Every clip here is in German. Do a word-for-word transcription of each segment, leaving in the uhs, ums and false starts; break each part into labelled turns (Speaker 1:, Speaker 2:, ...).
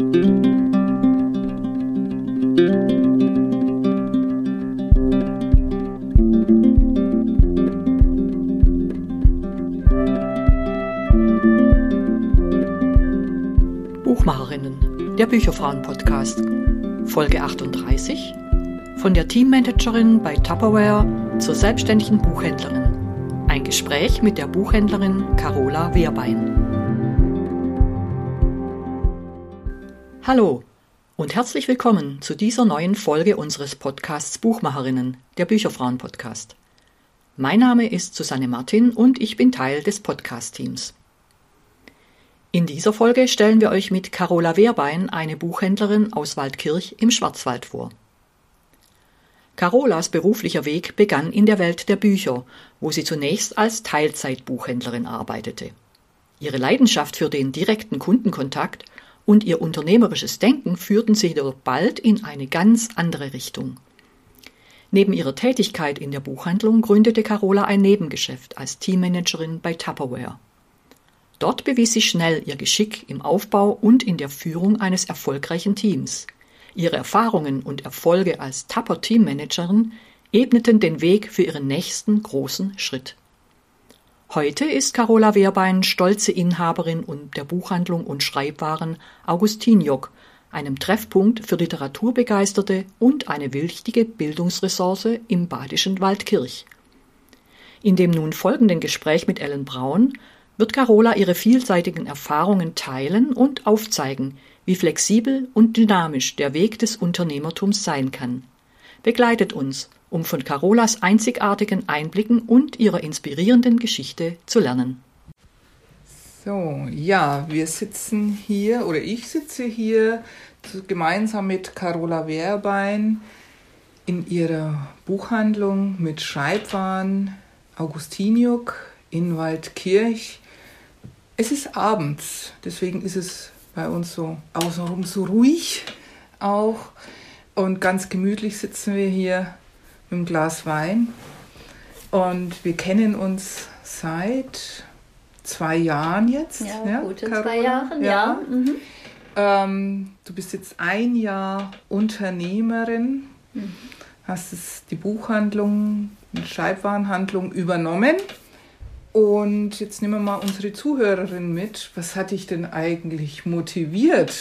Speaker 1: Buchmacherinnen, der Bücherfrauen-Podcast, Folge achtunddreißig, von der Teammanagerin bei Tupperware zur selbstständigen Buchhändlerin. Ein Gespräch mit der Buchhändlerin Carola Wehrbein. Hallo und herzlich willkommen zu dieser neuen Folge unseres Podcasts Buchmacherinnen, der Bücherfrauen-Podcast. Mein Name ist Susanne Martin und ich bin Teil des Podcast-Teams. In dieser Folge stellen wir euch mit Carola Wehrbein eine Buchhändlerin aus Waldkirch im Schwarzwald vor. Carolas beruflicher Weg begann in der Welt der Bücher, wo sie zunächst als Teilzeitbuchhändlerin arbeitete. Ihre Leidenschaft für den direkten Kundenkontakt und ihr unternehmerisches Denken führten sie jedoch bald in eine ganz andere Richtung. Neben ihrer Tätigkeit in der Buchhandlung gründete Carola ein Nebengeschäft als Teammanagerin bei Tupperware. Dort bewies sie schnell ihr Geschick im Aufbau und in der Führung eines erfolgreichen Teams. Ihre Erfahrungen und Erfolge als Tupper-Teammanagerin ebneten den Weg für ihren nächsten großen Schritt. Heute ist Carola Wehrbein stolze Inhaberin und der Buchhandlung und Schreibwaren Augustiniok, einem Treffpunkt für Literaturbegeisterte und eine wichtige Bildungsressource im badischen Waldkirch. In dem nun folgenden Gespräch mit Ellen Braun wird Carola ihre vielseitigen Erfahrungen teilen und aufzeigen, wie flexibel und dynamisch der Weg des Unternehmertums sein kann. Begleitet uns, um von Carolas einzigartigen Einblicken und ihrer inspirierenden Geschichte zu lernen.
Speaker 2: So, ja, wir sitzen hier, oder ich sitze hier gemeinsam mit Carola Wehrbein in ihrer Buchhandlung mit Schreibwaren Augustiniok in Waldkirch. Es ist abends, deswegen ist es bei uns so außenrum so ruhig auch. Und ganz gemütlich sitzen wir hier mit einem Glas Wein. Und wir kennen uns seit zwei Jahren jetzt.
Speaker 3: Ja,
Speaker 2: ja
Speaker 3: gute
Speaker 2: Carola?
Speaker 3: zwei Jahre, ja.
Speaker 2: ja.
Speaker 3: Mhm.
Speaker 2: Ähm, du bist jetzt ein Jahr Unternehmerin, mhm. hast es die Buchhandlung, die Schreibwarenhandlung übernommen. Und jetzt nehmen wir mal unsere Zuhörerin mit. Was hat dich denn eigentlich motiviert,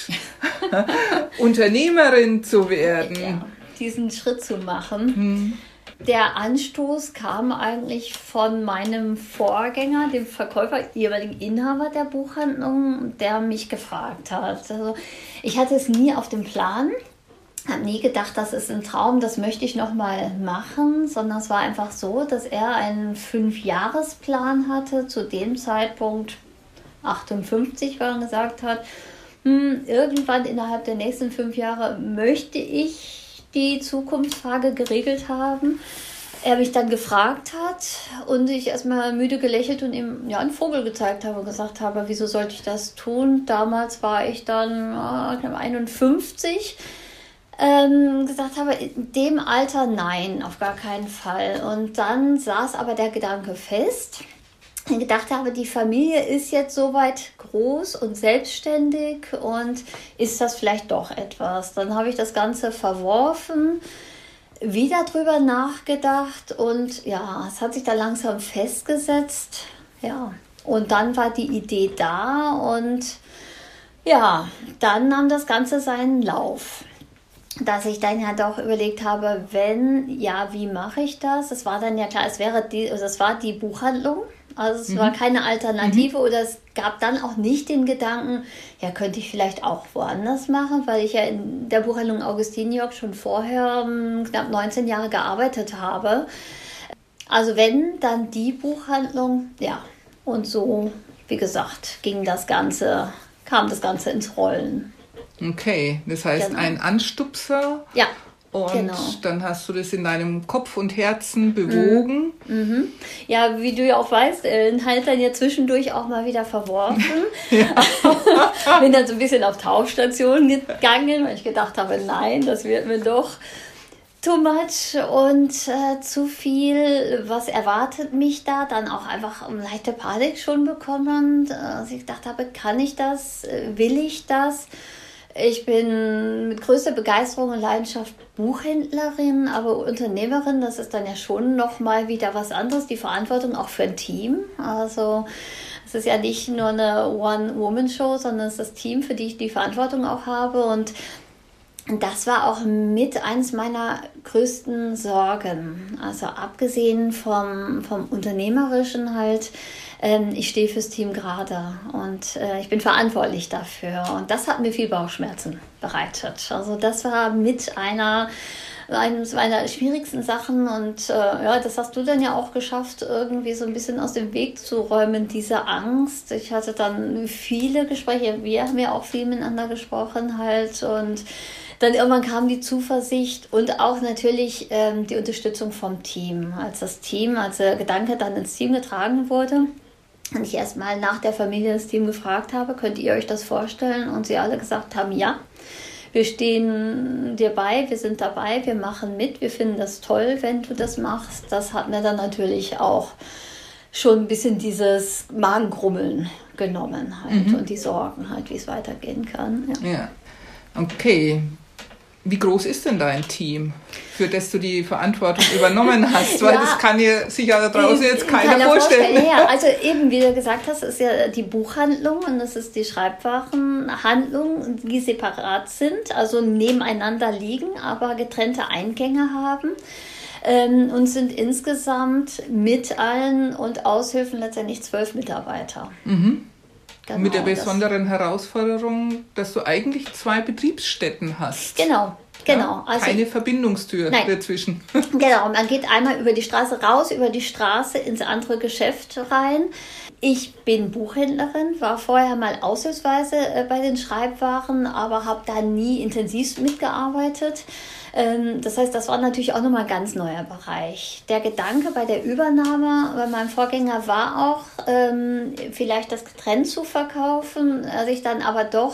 Speaker 2: Unternehmerin zu werden?
Speaker 3: Ja, diesen Schritt zu machen.
Speaker 2: Hm.
Speaker 3: Der Anstoß kam eigentlich von meinem Vorgänger, dem Verkäufer, jeweiligen Inhaber der Buchhandlung, der mich gefragt hat. Also ich hatte es nie auf dem Plan. Habe nie gedacht, das ist ein Traum, das möchte ich noch mal machen, sondern es war einfach so, dass er einen Fünfjahresplan hatte, zu dem Zeitpunkt achtundfünfzig, weil er gesagt hat, hm, irgendwann innerhalb der nächsten fünf Jahre möchte ich die Zukunftsfrage geregelt haben. Er mich dann gefragt hat und ich erstmal müde gelächelt und ihm ja, einen Vogel gezeigt habe und gesagt habe, wieso sollte ich das tun? Damals war ich dann äh, einundfünfzig. Ähm, gesagt habe, in dem Alter nein, auf gar keinen Fall. Und dann saß aber der Gedanke fest. Ich gedacht habe, die Familie ist jetzt soweit groß und selbstständig und ist das vielleicht doch etwas. Dann habe ich das Ganze verworfen, wieder drüber nachgedacht und ja, es hat sich da langsam festgesetzt. Ja, und dann war die Idee da und ja, dann nahm das Ganze seinen Lauf. Dass ich dann ja doch überlegt habe, wenn, ja, wie mache ich das? Es war dann ja klar, es wäre die, also es war die Buchhandlung, also es mhm. war keine Alternative mhm. oder es gab dann auch nicht den Gedanken, ja, könnte ich vielleicht auch woanders machen, weil ich ja in der Buchhandlung Augustiniok schon vorher um, knapp neunzehn Jahre gearbeitet habe. Also wenn, dann die Buchhandlung, ja, und so, wie gesagt, ging das Ganze, kam das Ganze ins Rollen.
Speaker 2: Okay, das heißt genau. ein Anstupser.
Speaker 3: Ja,
Speaker 2: und
Speaker 3: genau.
Speaker 2: dann hast du das in deinem Kopf und Herzen bewogen.
Speaker 3: Mhm. Mhm. Ja, wie du ja auch weißt, Ellen halt dann ja zwischendurch auch mal wieder verworfen. Bin dann so ein bisschen auf Tauchstationen gegangen, weil ich gedacht habe, nein, das wird mir doch too much und äh, zu viel. Was erwartet mich da? Dann auch einfach eine leichte Panik schon bekommen. Dass ich gedacht habe, kann ich das? Will ich das? Ich bin mit größter Begeisterung und Leidenschaft Buchhändlerin, aber Unternehmerin, das ist dann ja schon nochmal wieder was anderes, die Verantwortung auch für ein Team. Also es ist ja nicht nur eine One-Woman-Show, sondern es ist das Team, für die ich die Verantwortung auch habe. Und das war auch mit eines meiner größten Sorgen. Also abgesehen vom, vom Unternehmerischen halt, ähm, ich stehe fürs Team gerade und äh, ich bin verantwortlich dafür. Und das hat mir viel Bauchschmerzen bereitet. Also das war mit einer, eines meiner schwierigsten Sachen. Und äh, ja, das hast du dann ja auch geschafft, irgendwie so ein bisschen aus dem Weg zu räumen, diese Angst. Ich hatte dann viele Gespräche, wir haben ja auch viel miteinander gesprochen halt und dann irgendwann kam die Zuversicht und auch natürlich ähm, die Unterstützung vom Team. Als das Team, als der Gedanke dann ins Team getragen wurde und ich erstmal nach der Familie das Team gefragt habe, könnt ihr euch das vorstellen? Und sie alle gesagt haben, ja, wir stehen dir bei, wir sind dabei, wir machen mit, wir finden das toll, wenn du das machst. Das hat mir dann natürlich auch schon ein bisschen dieses Magengrummeln genommen halt mhm. und die Sorgen halt, wie es weitergehen kann.
Speaker 2: Ja, ja. Okay. Wie groß ist denn dein Team, für das du die Verantwortung übernommen hast? Weil ja, das kann dir sicher da draußen jetzt keiner vorstellen.
Speaker 3: vorstellen. Ja, also eben, wie du gesagt hast, ist ja die Buchhandlung und das ist die Schreibwarenhandlung, die separat sind, also nebeneinander liegen, aber getrennte Eingänge haben. Ähm, und sind insgesamt mit allen und Aushilfen letztendlich zwölf Mitarbeiter.
Speaker 2: Mhm. Genau, mit der besonderen das. Herausforderung, dass du eigentlich zwei Betriebsstätten hast.
Speaker 3: Genau, genau.
Speaker 2: Ja, also, keine Verbindungstür nein. dazwischen.
Speaker 3: Genau, man geht einmal über die Straße raus, über die Straße ins andere Geschäft rein. Ich bin Buchhändlerin, war vorher mal aushilfsweise bei den Schreibwaren, aber habe da nie intensiv mitgearbeitet. Das heißt, das war natürlich auch nochmal ein ganz neuer Bereich. Der Gedanke bei der Übernahme bei meinem Vorgänger war auch, ähm, vielleicht das getrennt zu verkaufen, er sich dann aber doch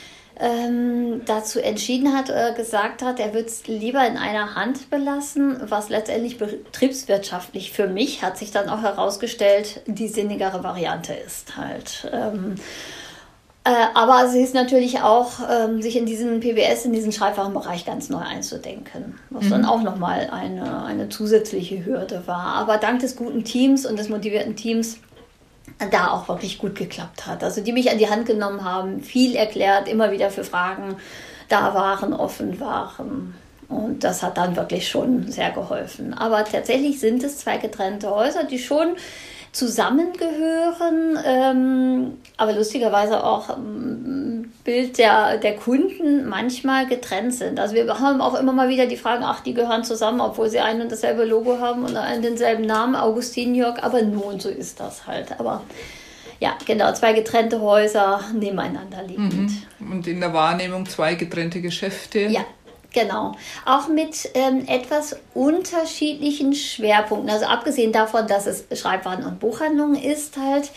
Speaker 3: ähm, dazu entschieden hat, äh, gesagt hat, er würde es lieber in einer Hand belassen, was letztendlich betriebswirtschaftlich für mich, hat sich dann auch herausgestellt, die sinnigere Variante ist halt. Ähm, Äh, aber sie ist natürlich auch, ähm, sich in diesen P B S, in diesen Schreibwarenbereich ganz neu einzudenken, was mhm. dann auch nochmal eine, eine zusätzliche Hürde war. Aber dank des guten Teams und des motivierten Teams da auch wirklich gut geklappt hat. Also die mich an die Hand genommen haben, viel erklärt, immer wieder für Fragen da waren, offen waren. Und das hat dann wirklich schon sehr geholfen. Aber tatsächlich sind es zwei getrennte Häuser, die schon zusammengehören, ähm, aber lustigerweise auch ähm, Bild der, der Kunden manchmal getrennt sind. Also wir haben auch immer mal wieder die Fragen, ach, die gehören zusammen, obwohl sie ein und dasselbe Logo haben und einen denselben Namen, Augustin Jörg, aber nun, so ist das halt. Aber ja, genau, zwei getrennte Häuser nebeneinander liegend.
Speaker 2: Mhm. Und in der Wahrnehmung zwei getrennte Geschäfte.
Speaker 3: Ja. Genau, auch mit ähm, etwas unterschiedlichen Schwerpunkten. Also abgesehen davon, dass es Schreibwaren und Buchhandlung ist halt,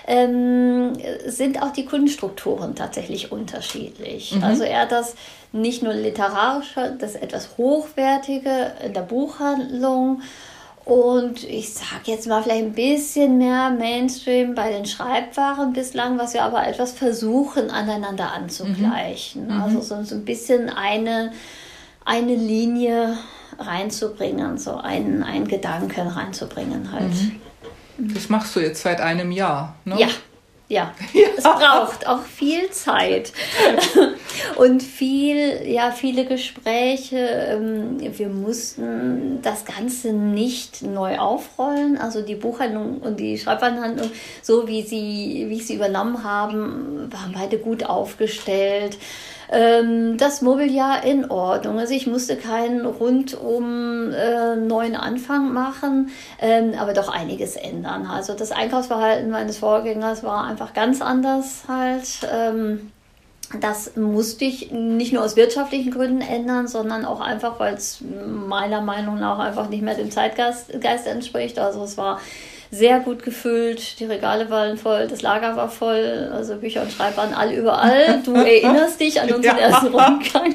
Speaker 3: ähm, sind auch die Kundenstrukturen tatsächlich unterschiedlich. Mhm. Also eher das nicht nur literarische, das etwas hochwertige in der Buchhandlung und ich sage jetzt mal vielleicht ein bisschen mehr Mainstream bei den Schreibwaren bislang, was wir aber etwas versuchen aneinander anzugleichen. Mhm. Also so, so ein bisschen eine, eine Linie reinzubringen, so einen, einen Gedanken reinzubringen halt.
Speaker 2: Mhm. Das machst du jetzt seit einem Jahr, ne?
Speaker 3: Ja. Ja, ja, es braucht auch viel Zeit und viel, ja, viele Gespräche. Wir mussten das Ganze nicht neu aufrollen. Also die Buchhandlung und die Schreibwarenhandlung, so wie sie, wie ich sie übernommen haben, waren beide gut aufgestellt. Das Mobiliar in Ordnung. Also ich musste keinen rundum äh, neuen Anfang machen, ähm, aber doch einiges ändern. Also das Einkaufsverhalten meines Vorgängers war einfach ganz anders halt. Ähm, das musste ich nicht nur aus wirtschaftlichen Gründen ändern, sondern auch einfach, weil es meiner Meinung nach einfach nicht mehr dem Zeitgeist Geist entspricht. Also es war sehr gut gefüllt, die Regale waren voll, das Lager war voll, also Bücher und Schreibwaren alle überall. Du erinnerst dich an unseren ja. ersten Rundgang.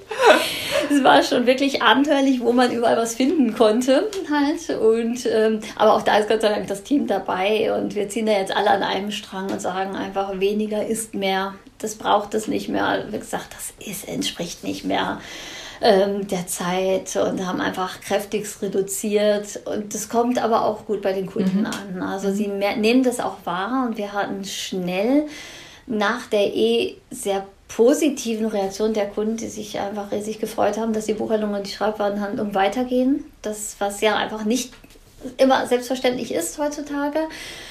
Speaker 3: Es war schon wirklich abenteuerlich, wo man überall was finden konnte halt. Und, ähm, aber auch da ist Gott sei Dank das Team dabei und wir ziehen da jetzt alle an einem Strang und sagen einfach, weniger ist mehr. das braucht es nicht mehr. Wie gesagt, das ist, entspricht nicht mehr ähm, der Zeit und haben einfach kräftigst reduziert. Und das kommt aber auch gut bei den Kunden mhm. an. Also sie mehr, nehmen das auch wahr und wir hatten schnell nach der eh sehr positiven Reaktion der Kunden, die sich einfach riesig gefreut haben, dass die Buchhandlung und die Schreibwarenhandlung weitergehen. Das, was ja einfach nicht immer selbstverständlich ist heutzutage,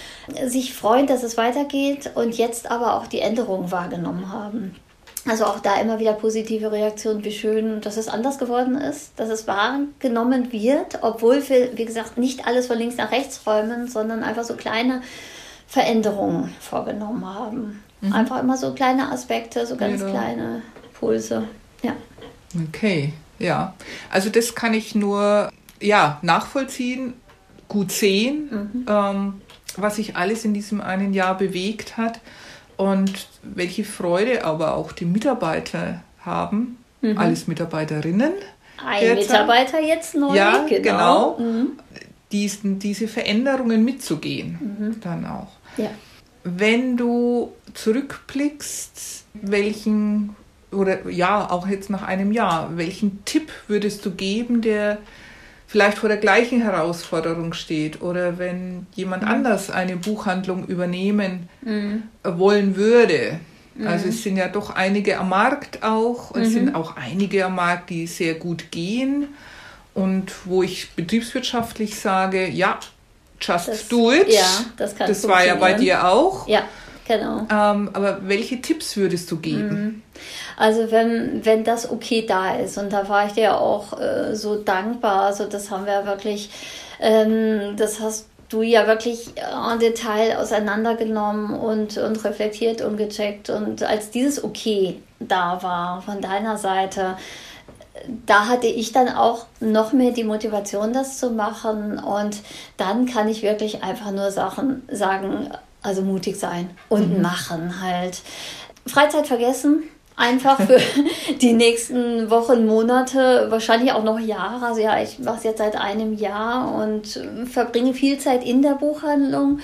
Speaker 3: sich freuen, dass es weitergeht und jetzt aber auch die Änderungen wahrgenommen haben. Also auch da immer wieder positive Reaktionen, wie schön, dass es anders geworden ist, dass es wahrgenommen wird, obwohl wir, wie gesagt, nicht alles von links nach rechts räumen, sondern einfach so kleine Veränderungen vorgenommen haben. Mhm. Einfach immer so kleine Aspekte, so ganz ja. kleine Pulse. Ja.
Speaker 2: Okay, ja. Also das kann ich nur ja, nachvollziehen, gut sehen, mhm. ähm, was sich alles in diesem einen Jahr bewegt hat und welche Freude aber auch die Mitarbeiter haben, mhm. alles Mitarbeiterinnen.
Speaker 3: Ein derzeit. Mitarbeiter jetzt neu,
Speaker 2: ja, genau,
Speaker 3: genau. Mhm.
Speaker 2: Diesen, diese Veränderungen mitzugehen, mhm. dann auch.
Speaker 3: Ja.
Speaker 2: Wenn du zurückblickst, welchen, oder ja, auch jetzt nach einem Jahr, welchen Tipp würdest du geben, der vielleicht vor der gleichen Herausforderung steht oder wenn jemand mhm. anders eine Buchhandlung übernehmen mhm. wollen würde? Mhm. Also es sind ja doch einige am Markt auch und mhm. es sind auch einige am Markt, die sehr gut gehen und wo ich betriebswirtschaftlich sage, ja, just
Speaker 3: das,
Speaker 2: do it.
Speaker 3: Ja, das kann
Speaker 2: Das war ja bei dir auch.
Speaker 3: Ja, genau.
Speaker 2: Ähm, aber welche Tipps würdest du geben?
Speaker 3: Mhm. Also wenn, wenn das okay da ist und da war ich dir auch äh, so dankbar, also das haben wir wirklich, ähm, das hast du ja wirklich en Detail auseinandergenommen und, und reflektiert und gecheckt und als dieses Okay da war von deiner Seite, da hatte ich dann auch noch mehr die Motivation, das zu machen und dann kann ich wirklich einfach nur Sachen sagen, also mutig sein und mhm. machen halt. Freizeit vergessen, einfach für die nächsten Wochen, Monate, wahrscheinlich auch noch Jahre. Also ja, ich mache es jetzt seit einem Jahr und verbringe viel Zeit in der Buchhandlung.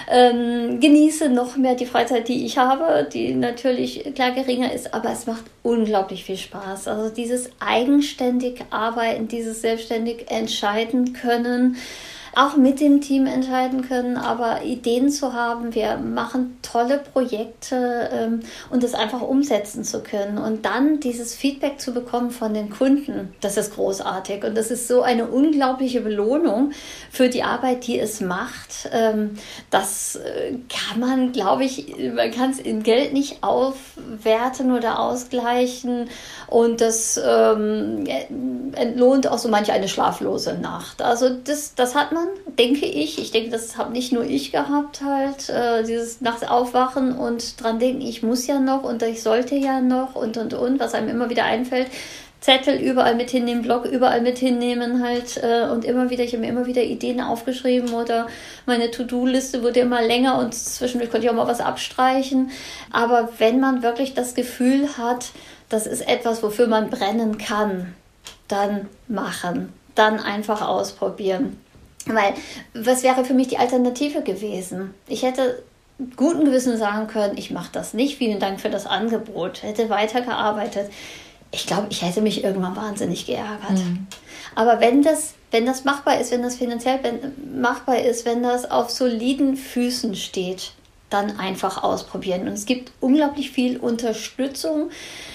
Speaker 3: Ähm, genieße noch mehr die Freizeit, die ich habe, die natürlich klar geringer ist, aber es macht unglaublich viel Spaß. Also dieses eigenständig arbeiten, dieses selbstständig entscheiden können, auch mit dem Team entscheiden können, aber Ideen zu haben, wir machen tolle Projekte ähm, und das einfach umsetzen zu können und dann dieses Feedback zu bekommen von den Kunden, das ist großartig und das ist so eine unglaubliche Belohnung für die Arbeit, die es macht. Ähm, das äh, kann man, glaube ich, man kann es in Geld nicht aufwerten oder ausgleichen und das ähm, entlohnt auch so manche eine schlaflose Nacht. Also das, das hat man, denke ich. Ich denke, das habe nicht nur ich gehabt, halt, äh, dieses nachts aufwachen und dran denken, ich muss ja noch und ich sollte ja noch und, und, und, was einem immer wieder einfällt. Zettel überall mit hinnehmen, Blog überall mit hinnehmen halt äh, und immer wieder, ich habe mir immer wieder Ideen aufgeschrieben oder meine To-Do-Liste wurde immer länger und zwischendurch konnte ich auch mal was abstreichen. Aber wenn man wirklich das Gefühl hat, das ist etwas, wofür man brennen kann, dann machen, dann einfach ausprobieren. Weil, was wäre für mich die Alternative gewesen? Ich hätte guten Gewissen sagen können, ich mache das nicht, vielen Dank für das Angebot, hätte weitergearbeitet. Ich glaube, ich hätte mich irgendwann wahnsinnig geärgert. Mhm. Aber wenn das, wenn das machbar ist, wenn das finanziell machbar ist, wenn das auf soliden Füßen steht, dann einfach ausprobieren. Und es gibt unglaublich viel Unterstützung.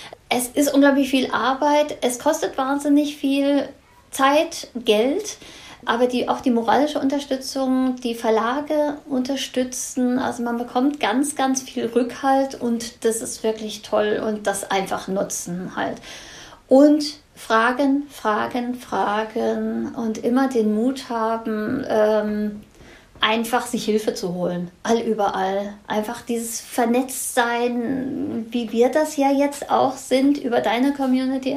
Speaker 3: Es ist unglaublich viel Arbeit. Es kostet wahnsinnig viel Zeit, Geld. Aber die, auch die moralische Unterstützung, die Verlage unterstützen. Also man bekommt ganz, ganz viel Rückhalt und das ist wirklich toll und das einfach nutzen halt. Und fragen, fragen, fragen und immer den Mut haben, ähm, einfach sich Hilfe zu holen. Allüberall. Einfach dieses Vernetztsein, wie wir das ja jetzt auch sind, über deine Community,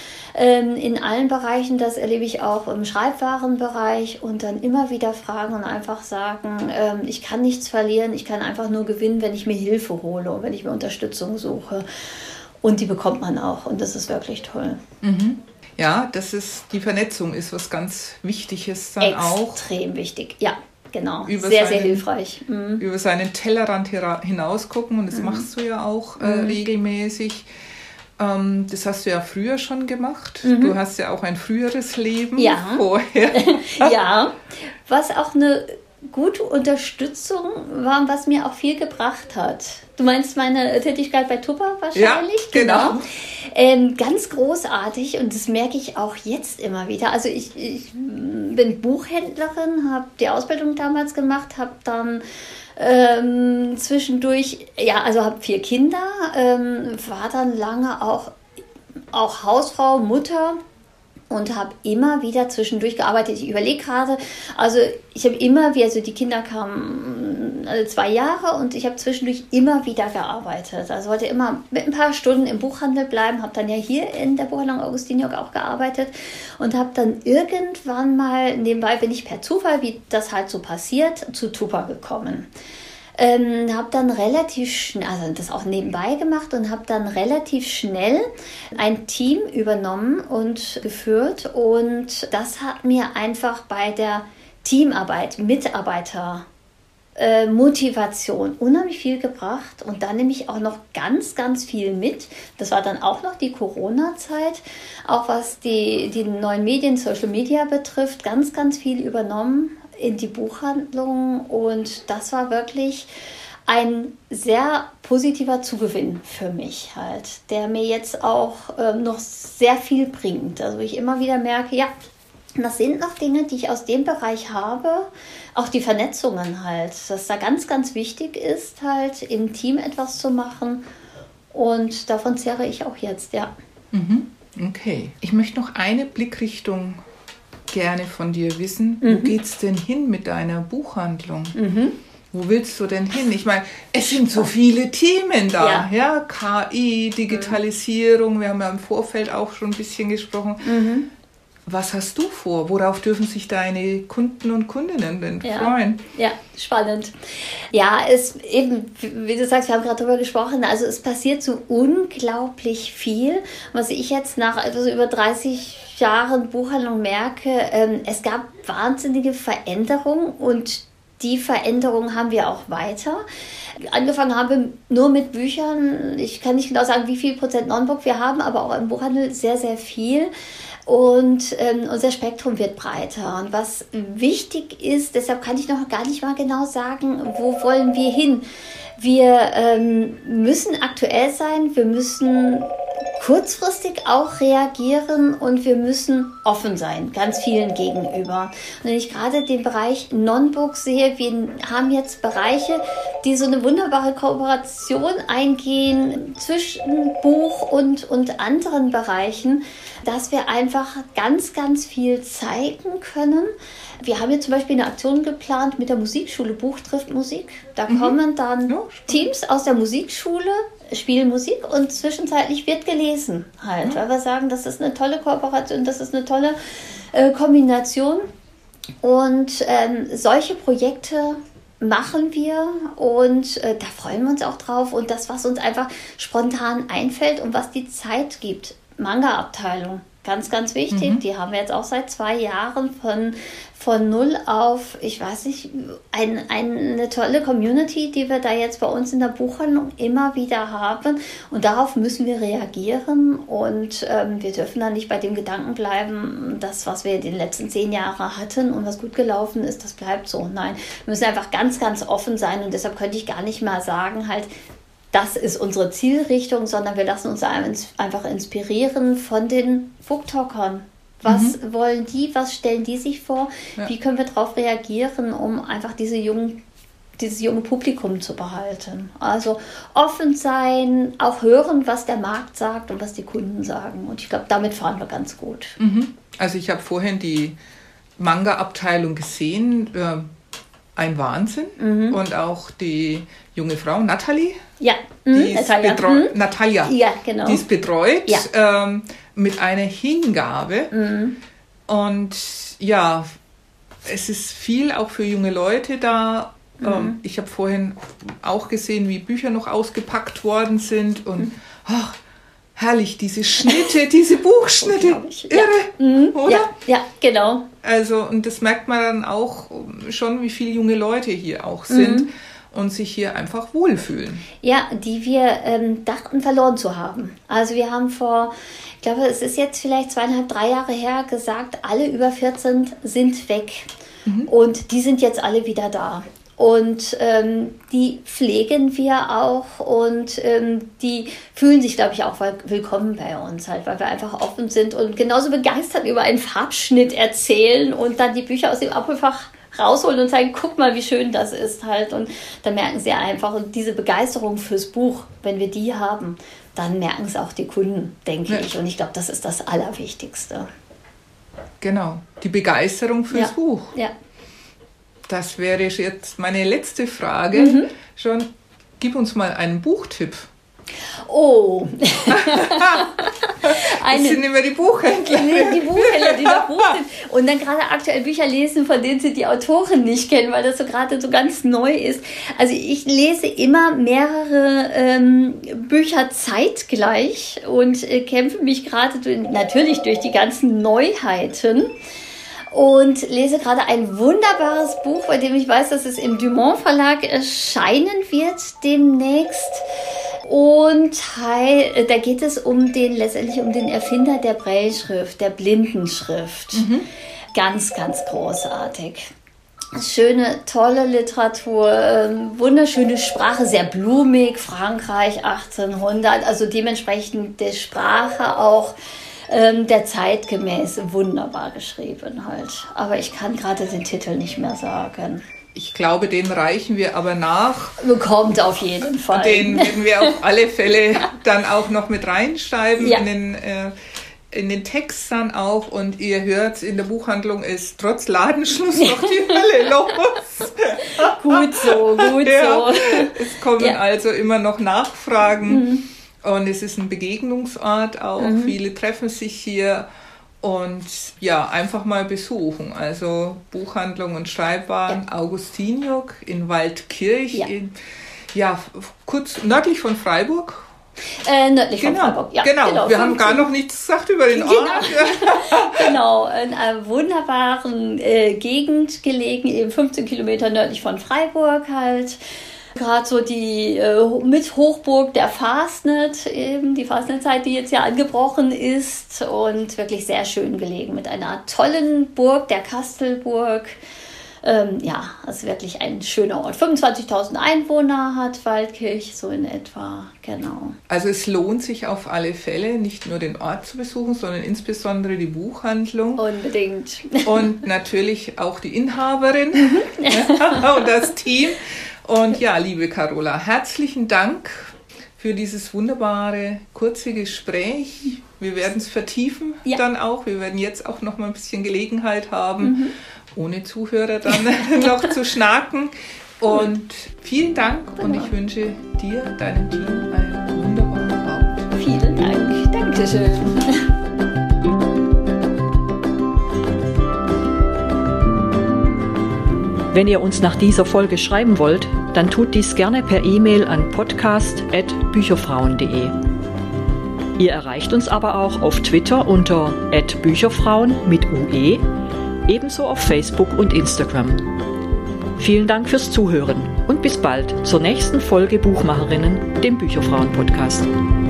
Speaker 3: in allen Bereichen, das erlebe ich auch im Schreibwarenbereich und dann immer wieder fragen und einfach sagen, ähm, ich kann nichts verlieren, ich kann einfach nur gewinnen, wenn ich mir Hilfe hole und wenn ich mir Unterstützung suche. Und die bekommt man auch und das ist wirklich toll.
Speaker 2: Mhm. Ja, das ist, die Vernetzung ist was ganz Wichtiges dann
Speaker 3: Extrem
Speaker 2: auch.
Speaker 3: Extrem wichtig, ja. genau.
Speaker 2: Über
Speaker 3: sehr,
Speaker 2: seinen,
Speaker 3: sehr hilfreich. Mhm.
Speaker 2: Über seinen Tellerrand hinausgucken und das mhm. machst du ja auch äh, mhm. regelmäßig. Ähm, das hast du ja früher schon gemacht. Mhm. Du hast ja auch ein früheres Leben
Speaker 3: ja.
Speaker 2: vorher.
Speaker 3: Ja, was auch eine gute Unterstützung war, was mir auch viel gebracht hat. Du meinst meine Tätigkeit bei Tupper wahrscheinlich?
Speaker 2: Ja, genau.
Speaker 3: genau. Ähm, ganz großartig und das merke ich auch jetzt immer wieder. Also ich, ich bin Buchhändlerin, habe die Ausbildung damals gemacht, habe dann ähm, zwischendurch, ja, also habe vier Kinder, ähm, war dann lange auch, auch Hausfrau, Mutter. Und habe immer wieder zwischendurch gearbeitet. Ich überlege gerade, also ich habe immer wieder, also die Kinder kamen alle zwei Jahre und ich habe zwischendurch immer wieder gearbeitet. Also wollte immer mit ein paar Stunden im Buchhandel bleiben, habe dann ja hier in der Buchhandlung Augustiniok auch gearbeitet und habe dann irgendwann mal, nebenbei bin ich per Zufall, wie das halt so passiert, zu Tupper gekommen. Ähm, habe dann relativ schnell, also das auch nebenbei gemacht und habe dann relativ schnell ein Team übernommen und geführt und das hat mir einfach bei der Teamarbeit, Mitarbeiter, äh, Motivation unheimlich viel gebracht und dann nehme ich auch noch ganz, ganz viel mit. Das war dann auch noch die Corona-Zeit, auch was die, die neuen Medien, Social Media betrifft, ganz, ganz viel übernommen in die Buchhandlung und das war wirklich ein sehr positiver Zugewinn für mich halt, der mir jetzt auch äh, noch sehr viel bringt. Also ich immer wieder merke, ja, das sind noch Dinge, die ich aus dem Bereich habe, auch die Vernetzungen halt, dass da ganz, ganz wichtig ist halt im Team etwas zu machen und davon zehre ich auch jetzt, ja.
Speaker 2: Mhm. Okay, ich möchte noch eine Blickrichtung gerne von dir wissen. Mhm. Wo geht's denn hin mit deiner Buchhandlung? Mhm. Wo willst du denn hin? Ich meine, es sind so viele Themen da. Ja, ja? K I, Digitalisierung, mhm. wir haben ja im Vorfeld auch schon ein bisschen gesprochen. Mhm. Was hast du vor? Worauf dürfen sich deine Kunden und Kundinnen denn
Speaker 3: ja.
Speaker 2: freuen?
Speaker 3: Ja, spannend. Ja, es eben, wie du sagst, wir haben gerade darüber gesprochen, also es passiert so unglaublich viel, was ich jetzt nach also über dreißig Jahren Buchhandlung merke, ähm, es gab wahnsinnige Veränderungen und die Veränderungen haben wir auch weiter. Angefangen haben wir nur mit Büchern. Ich kann nicht genau sagen, wie viel Prozent Non-Book wir haben, aber auch im Buchhandel sehr, sehr viel. Und ähm, unser Spektrum wird breiter. Und was wichtig ist, deshalb kann ich noch gar nicht mal genau sagen, wo wollen wir hin. Wir ähm, müssen aktuell sein, wir müssen kurzfristig auch reagieren und wir müssen offen sein, ganz vielen gegenüber. Und wenn ich gerade den Bereich Non-Book sehe, wir haben jetzt Bereiche, die so eine wunderbare Kooperation eingehen zwischen Buch und, und anderen Bereichen, dass wir einfach ganz, ganz viel zeigen können. Wir haben jetzt zum Beispiel eine Aktion geplant mit der Musikschule Buch trifft Musik. Da mhm. kommen dann ja, Teams aus der Musikschule, spielen Musik und zwischenzeitlich wird gelesen halt, ja. weil wir sagen, das ist eine tolle Kooperation, das ist eine tolle äh, Kombination und ähm, solche Projekte machen wir und äh, da freuen wir uns auch drauf und das, was uns einfach spontan einfällt und was die Zeit gibt. Manga-Abteilung, ganz, ganz wichtig. Mhm. Die haben wir jetzt auch seit zwei Jahren von, von null auf, ich weiß nicht, ein, eine tolle Community, die wir da jetzt bei uns in der Buchhandlung immer wieder haben. Und darauf müssen wir reagieren. Und ähm, wir dürfen dann nicht bei dem Gedanken bleiben, das, was wir in den letzten zehn Jahren hatten und was gut gelaufen ist, das bleibt so. Nein, wir müssen einfach ganz, ganz offen sein. Und deshalb könnte ich gar nicht mal sagen, halt, das ist unsere Zielrichtung, sondern wir lassen uns einfach inspirieren von den Booktalkern. Was mhm. wollen die, was stellen die sich vor? Ja. Wie können wir darauf reagieren, um einfach diese jungen, dieses junge Publikum zu behalten? Also offen sein, auch hören, was der Markt sagt und was die Kunden sagen. Und ich glaube, damit fahren wir ganz gut.
Speaker 2: Mhm. Also ich habe vorhin die Manga-Abteilung gesehen, äh, ein Wahnsinn. Mhm. Und auch die junge Frau, Nathalie,
Speaker 3: ja,
Speaker 2: die
Speaker 3: mhm.
Speaker 2: ist
Speaker 3: Natalia.
Speaker 2: Betreu-
Speaker 3: Mhm.
Speaker 2: Natalia,
Speaker 3: ja, genau.
Speaker 2: die ist betreut
Speaker 3: ja.
Speaker 2: ähm, mit einer Hingabe.
Speaker 3: Mhm.
Speaker 2: Und ja, es ist viel auch für junge Leute da. Mhm. Ähm, ich habe vorhin auch gesehen, wie Bücher noch ausgepackt worden sind. Und mhm. ach, herrlich, diese Schnitte, diese Buchschnitte,
Speaker 3: ich,
Speaker 2: irre,
Speaker 3: ja. Mhm.
Speaker 2: oder?
Speaker 3: Ja, ja, genau.
Speaker 2: Also, und das merkt man dann auch schon, wie viele junge Leute hier auch sind mhm. und sich hier einfach wohlfühlen.
Speaker 3: Ja, die wir ähm, dachten verloren zu haben. Also wir haben vor, ich glaube, es ist jetzt vielleicht zweieinhalb, drei Jahre her gesagt, alle über vierzehn sind weg. Mhm. Und die sind jetzt alle wieder da. Und ähm, die pflegen wir auch und ähm, die fühlen sich, glaube ich, auch willkommen bei uns, halt, weil wir einfach offen sind und genauso begeistert über einen Farbschnitt erzählen und dann die Bücher aus dem Abholfach rausholen und sagen, guck mal, wie schön das ist halt. Und dann merken sie einfach, und diese Begeisterung fürs Buch, wenn wir die haben, dann merken es auch die Kunden, denke ja. ich. Und ich glaube, das ist das Allerwichtigste.
Speaker 2: Genau, die Begeisterung fürs
Speaker 3: ja.
Speaker 2: Buch.
Speaker 3: Ja.
Speaker 2: Das wäre jetzt meine letzte Frage. Mhm. Schon, gib uns mal einen Buchtipp.
Speaker 3: Oh.
Speaker 2: Eine, das sind immer die Buchhändler.
Speaker 3: Die Buchhändler, die noch Buch sind. Und dann gerade aktuell Bücher lesen, von denen sie die Autoren nicht kennen, weil das so gerade so ganz neu ist. Also ich lese immer mehrere ähm, Bücher zeitgleich und äh, kämpfe mich gerade durch, natürlich durch die ganzen Neuheiten. Und lese gerade ein wunderbares Buch, bei dem ich weiß, dass es im Dumont Verlag erscheinen wird demnächst. Und heil, da geht es um den, letztendlich um den Erfinder der Brailleschrift, der Blindenschrift. Mhm. Ganz, ganz großartig. Schöne, tolle Literatur, wunderschöne Sprache, sehr blumig, Frankreich achtzehnhundert, also dementsprechend die Sprache auch der zeitgemäß wunderbar geschrieben halt. Aber ich kann gerade den Titel nicht mehr sagen.
Speaker 2: Ich glaube, den reichen wir aber nach.
Speaker 3: Bekommt auf jeden Fall.
Speaker 2: Den werden wir auf alle Fälle dann auch noch mit reinschreiben ja. in den, äh, in den Text dann auch. Und ihr hört, in der Buchhandlung ist trotz Ladenschluss noch die Hölle los.
Speaker 3: Gut so, gut
Speaker 2: ja,
Speaker 3: so.
Speaker 2: Es kommen ja. also immer noch Nachfragen. Mhm. Und es ist ein Begegnungsort auch. Mhm. Viele treffen sich hier und ja, einfach mal besuchen. Also Buchhandlung und Schreibwaren ja. Augustiniuk in Waldkirch, ja. In, ja, kurz nördlich von Freiburg.
Speaker 3: Äh, nördlich
Speaker 2: genau.
Speaker 3: von Freiburg, ja.
Speaker 2: Genau, genau. Wir haben gar noch nichts gesagt über den Ort.
Speaker 3: Genau, genau. In einer wunderbaren äh, Gegend gelegen, eben fünfzehn Kilometer nördlich von Freiburg halt. Gerade so die äh, mit Hochburg der Fastnet, eben die Fastnetzeit, die jetzt ja angebrochen ist und wirklich sehr schön gelegen mit einer tollen Burg, der Kastelburg. Ähm, ja, das ist wirklich ein schöner Ort. fünfundzwanzigtausend Einwohner hat Waldkirch, so in etwa, genau.
Speaker 2: Also es lohnt sich auf alle Fälle, nicht nur den Ort zu besuchen, sondern insbesondere die Buchhandlung.
Speaker 3: Unbedingt.
Speaker 2: Und natürlich auch die Inhaberin und das Team. Und ja, liebe Carola, herzlichen Dank für dieses wunderbare, kurze Gespräch. Wir werden es vertiefen ja. dann auch. Wir werden jetzt auch noch mal ein bisschen Gelegenheit haben, mhm. ohne Zuhörer dann noch zu schnacken. Und vielen Dank genau. und ich wünsche dir, deinem Team einen wunderbaren Abend.
Speaker 3: Vielen Dank. Dankeschön.
Speaker 1: Wenn ihr uns nach dieser Folge schreiben wollt, dann tut dies gerne per E-Mail an podcast at bücherfrauen punkt de. Ihr erreicht uns aber auch auf Twitter unter at bücherfrauen mit U E, ebenso auf Facebook und Instagram. Vielen Dank fürs Zuhören und bis bald zur nächsten Folge Buchmacherinnen, dem Bücherfrauen-Podcast.